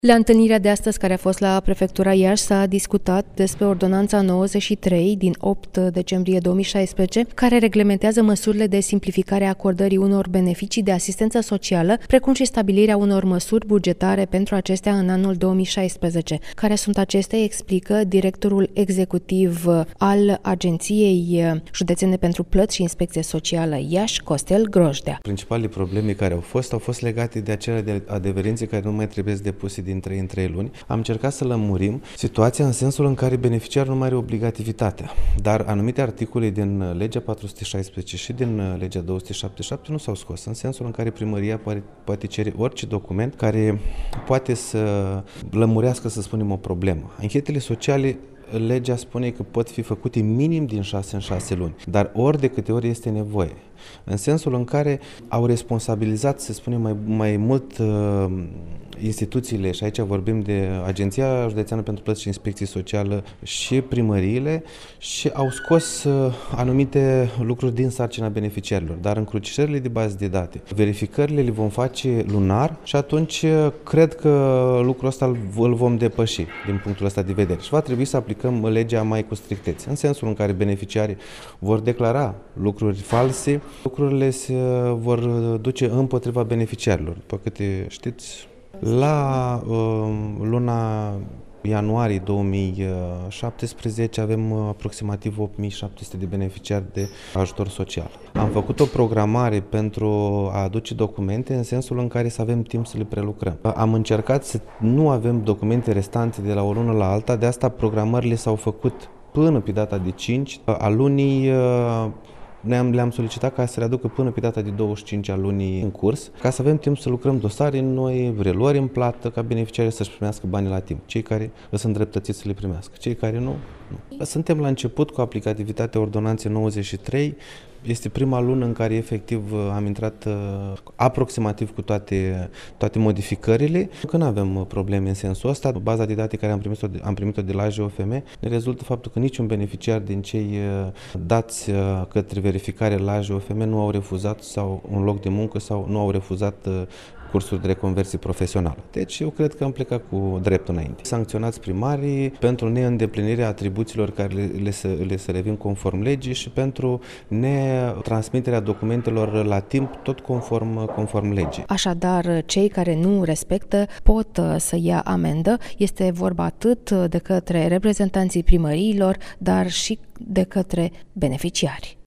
La întâlnirea de astăzi care a fost la Prefectura Iași s-a discutat despre Ordonanța 93 din 8 decembrie 2016, care reglementează măsurile de simplificare a acordării unor beneficii de asistență socială, precum și stabilirea unor măsuri bugetare pentru acestea în anul 2016. Care sunt acestea, explică directorul executiv al Agenției Județene pentru Plăți și Inspecție Socială Iași, Costel Grojdea. Principalele probleme care au fost legate de acele adeverințe care nu mai trebuie depuse din 3 în 3 luni. Am încercat să lămurim situația în sensul în care beneficiarul nu mai are obligativitatea, dar anumite articole din legea 416 și din legea 277 nu s-au scos, în sensul în care primăria poate cere orice document care poate să lămurească, să spunem, o problemă. Anchetele sociale, legea spune că pot fi făcute minim din 6 în 6 luni, dar ori de câte ori este nevoie. În sensul în care au responsabilizat, să spunem, mai mult instituțiile, și aici vorbim de Agenția Județeană pentru Plăți și Inspecție Socială și primăriile, și au scos anumite lucruri din sarcina beneficiarilor, dar încrucișările de baze de date, verificările le vom face lunar și atunci cred că lucrul ăsta îl vom depăși din punctul ăsta de vedere și va trebui să aplicăm legea mai cu strictețe, în sensul în care beneficiarii vor declara lucruri false, lucrurile se vor duce împotriva beneficiarilor. După câte știți, la luna ianuarie 2017 avem aproximativ 8700 de beneficiari de ajutor social. Am făcut o programare pentru a aduce documente în sensul în care să avem timp să le prelucrăm. Am încercat să nu avem documente restante de la o lună la alta, de asta programările s-au făcut până pe data de 5 a lunii. Le-am solicitat ca să readucă până pe data de 25 a lunii în curs, ca să avem timp să lucrăm dosare noi, reluări în plată, ca beneficiarii să-și primească banii la timp. Cei care sunt îndreptățiți să le primească, cei care nu. Suntem la început cu aplicativitatea Ordonanței 93. Este prima lună în care efectiv am intrat aproximativ cu toate modificările. Că nu avem probleme în sensul ăsta. Baza de date care am primit-o de la AJOFM ne rezultă faptul că niciun beneficiar din cei dați către verificare la AJOFM nu au refuzat sau un loc de muncă sau nu au refuzat cursuri de reconversie profesională. Deci eu cred că am plecat cu dreptul înainte. Sancționați primarii pentru neîndeplinirea atribuțiilor care le se revin conform legii și pentru netransmiterea documentelor la timp, tot conform legii. Așadar, cei care nu respectă pot să ia amendă. Este vorba atât de către reprezentanții primăriilor, dar și de către beneficiari.